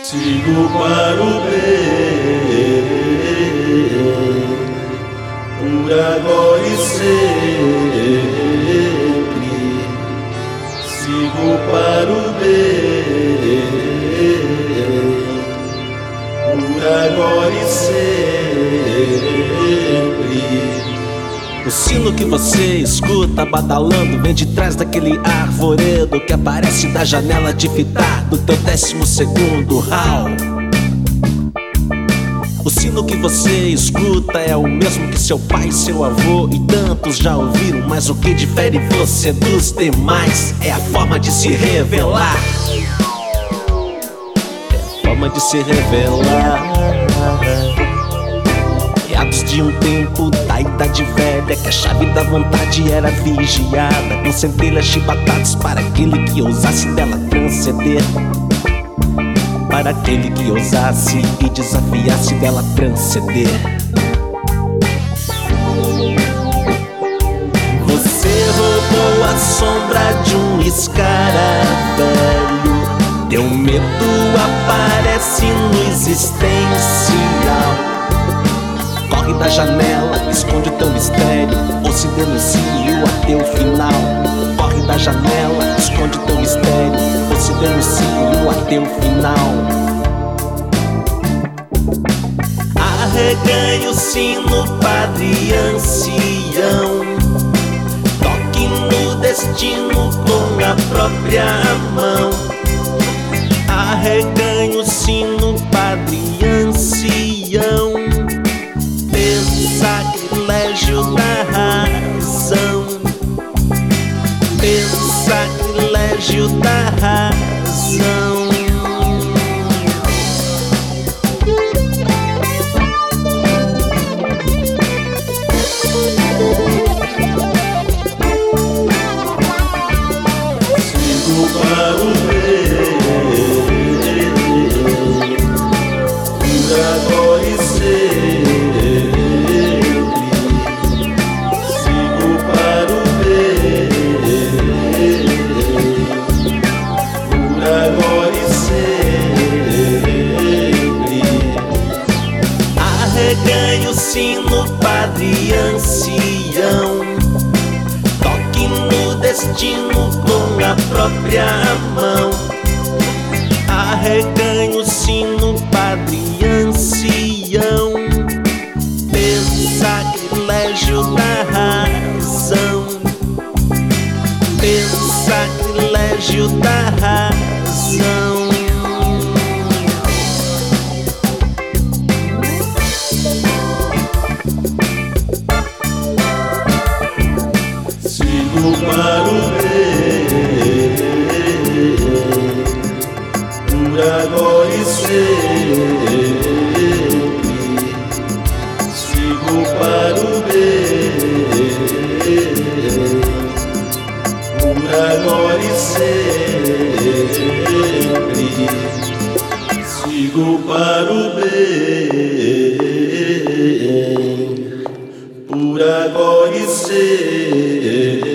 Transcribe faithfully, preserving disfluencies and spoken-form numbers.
Sigo para o bem, por agora e sempre. Sigo para o bem, por agora e sempre. O sino que você escuta badalando vem de trás daquele arvoredo que aparece da janela de fitar do teu décimo segundo hall. O sino que você escuta é o mesmo que seu pai, seu avô e tantos já ouviram, mas o que difere você dos demais é a forma de se revelar. É a forma de se revelar. Meados de um tempo da idade velha, que a chave da vontade era vigiada, com centelhas chibatadas para aquele que ousasse dela transcender. Para aquele que ousasse e desafiasse dela transcender. Você roubou a sombra de um escaravelho, teu medo aparece no existencial. Corre da janela, esconde o teu mistério, ou se denuncia até o final. Corre da janela, esconde o teu mistério, ou se denuncia até o final. Arreganhe o sino, padre ancião, toque no destino com a própria mão. Arreganhe o sino, padre ancião, sacrilégio da razão, pelo sacrilégio da razão. Sigo para o bem, por agora e sempre. Arreganhe o sino, padre ancião, toque no destino com a própria mão. Arreganhe o sino, padre ancião, pelo sacrilégio da razão, pelo sacrilégio da razão. Sigo para o bem, por agora e sempre. Sigo para o bem, por agora e sempre. Sigo para o bem, por agora e sempre.